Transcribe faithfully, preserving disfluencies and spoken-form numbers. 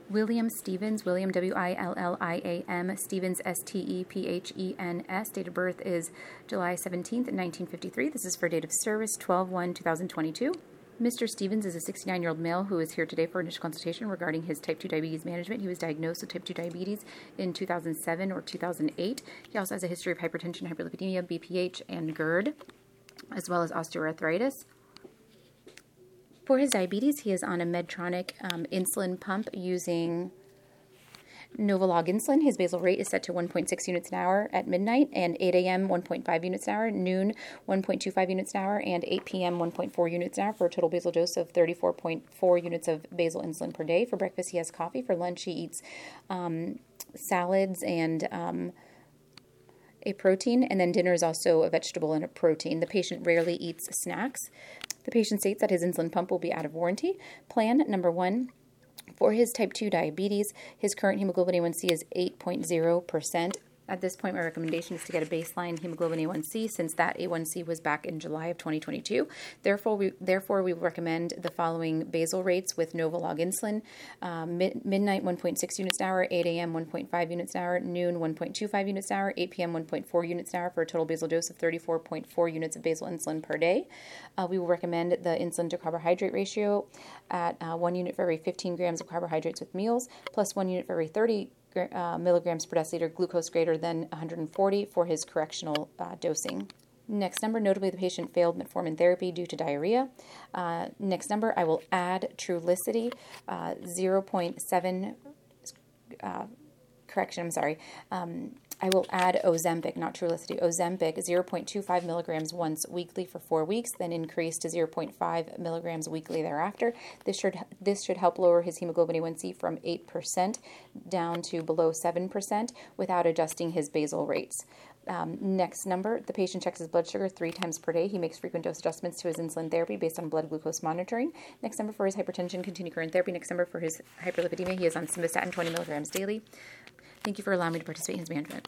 William Stevens, William W I L L I A M, Stevens S T E P H E N S. Date of birth is July seventeenth, nineteen fifty-three. This is for date of service twelve one twenty twenty-two. Mister Stevens is a sixty-nine-year-old male who is here today for initial consultation regarding his type two diabetes management. He was diagnosed with type two diabetes in two thousand seven or two thousand eight. He also has a history of hypertension, hyperlipidemia, B P H, and GERD, as well as osteoarthritis. For his diabetes, he is on a Medtronic um, insulin pump using Novolog insulin. His basal rate is set to one point six units an hour at midnight, and eight a.m. one point five units an hour, noon one point two five units an hour, and eight p.m. one point four units an hour, for a total basal dose of thirty-four point four units of basal insulin per day. For breakfast, he has coffee. For lunch, he eats um, salads and um, a protein, and then dinner is also a vegetable and a protein. The patient rarely eats snacks. The patient states that his insulin pump will be out of warranty. Plan number one. For his type two diabetes, his current hemoglobin A one C is eight point zero percent. At this point, my recommendation is to get a baseline hemoglobin A one C, since that A one C was back in July of twenty twenty-two. Therefore, we therefore we recommend the following basal rates with Novolog insulin: um, mid, midnight one point six units an hour, eight a.m. one point five units an hour, noon one point two five units an hour, eight p.m. one point four units an hour, for a total basal dose of thirty-four point four units of basal insulin per day. Uh, we will recommend the insulin to carbohydrate ratio at uh, one unit for every fifteen grams of carbohydrates with meals, plus one unit for every thirty Uh, milligrams per deciliter glucose greater than one hundred forty for his correctional uh, dosing. Next number, notably the patient failed metformin therapy due to diarrhea. Uh, next number, I will add Trulicity, uh, zero point seven, uh, correction, I'm sorry, um, I will add Ozempic, not Trulicity, Ozempic, zero point two five milligrams once weekly for four weeks, then increase to zero point five milligrams weekly thereafter. This should this should help lower his hemoglobin A one C from eight percent down to below seven percent without adjusting his basal rates. Um, next number, the patient checks his blood sugar three times per day. He makes frequent dose adjustments to his insulin therapy based on blood glucose monitoring. Next number, for his hypertension, continue current therapy. Next number, for his hyperlipidemia, he is on simvastatin twenty milligrams daily. Thank you for allowing me to participate in his management.